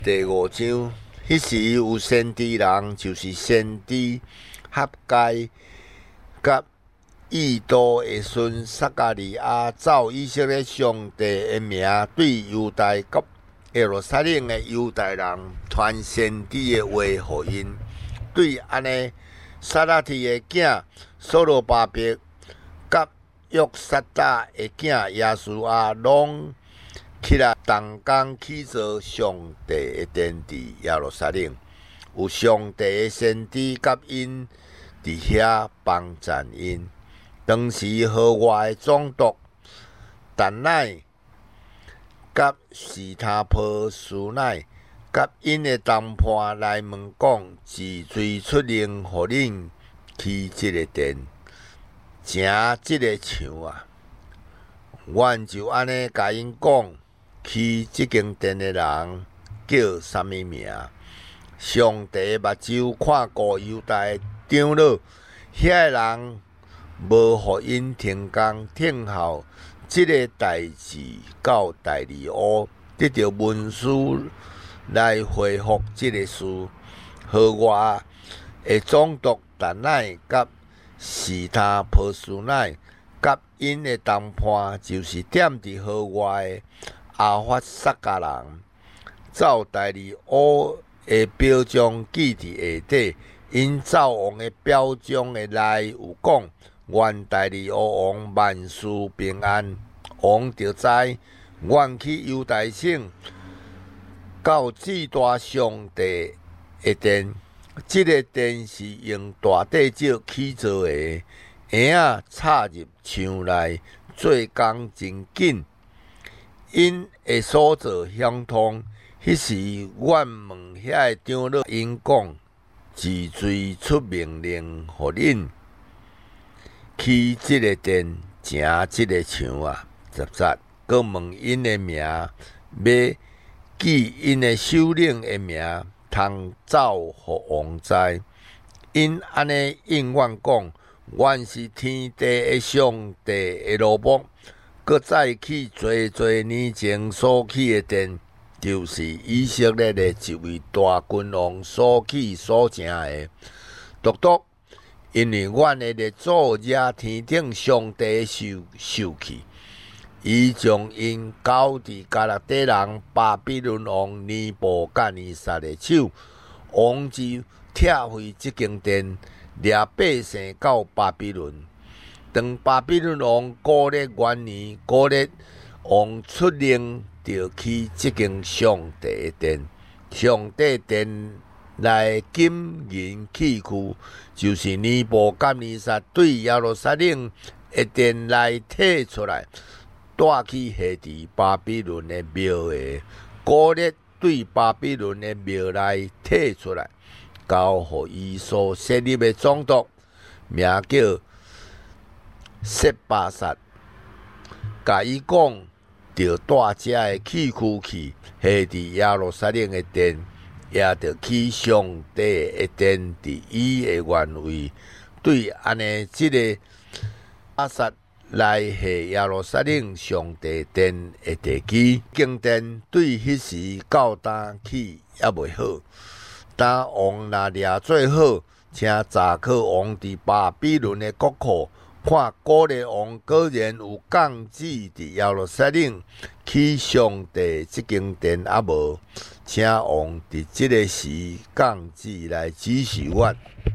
第五章，迄时有先知人，就是先知哈该甲异都的孙撒加利亚，照以色列上帝的名，对犹大甲耶路撒冷的犹大人传先知的话互因。对安尼，撒拉提的囝所罗巴伯甲约撒达的囝耶稣亚拢起来动工起造上帝的殿伫耶路撒冷，有上帝的先知甲因伫遐帮赞因。当时河外的总督但乃甲士他波斯乃甲因的同伴来问讲，自罪出令，互恁起即个殿，成即个墙啊！阮就安尼甲因讲。起即间殿的人叫啥物名？上帝目睭看顾犹大的长老，遐人无互因停工听候，即个代志到第二乌，得到文书来回复即个事。河外的总督但乃甲士他波斯乃甲因的同伴，就是踮伫河外的阿法撒加人，照第二乌的表章记伫下底，因照王的表章的内有讲，愿第二乌王万事平安。王就知，愿去犹大省，到至大上帝的殿。这个殿是用大地石起造的，鞋仔插入墙内，做工真紧。因会所做相通，迄时阮问遐个长老，因讲自罪出命令，互恁起即个殿，成即个墙啊！17，佮问因的名，要记因的首领的名，通走互王知。因安尼应阮讲，阮是天地的上帝的罗卜。搁再起侪年前所起的殿，就是以色列的一位大君王所起所成的。独因为阮的列祖惹天顶上帝受气，伊将因交伫加勒底人巴比伦王尼布甲尼撒的手，王就拆毁即间殿，掠百姓到巴比伦。当巴比伦王古列元年，古列王出令，就起即间上帝的殿。上帝殿内金银器具，就是尼布甲尼撒对耶路撒冷的殿内摕出来，带去下伫巴比伦的庙的。古列对巴比伦的庙内摕出来，交互伊所设立的总督，名叫设巴萨，甲伊讲，着带遮的器具去下伫耶路撒冷的殿，也着去上帝的殿伫伊的原位。对安尼，即个巴萨来下耶路撒冷上帝殿的地基，经殿对迄时到当起也袂好。当王若掠做好，请查考王伫巴比伦的国库。看古列王果然有降旨伫耶路撒冷起上帝即间殿啊无，请王伫即个时降旨来指示阮。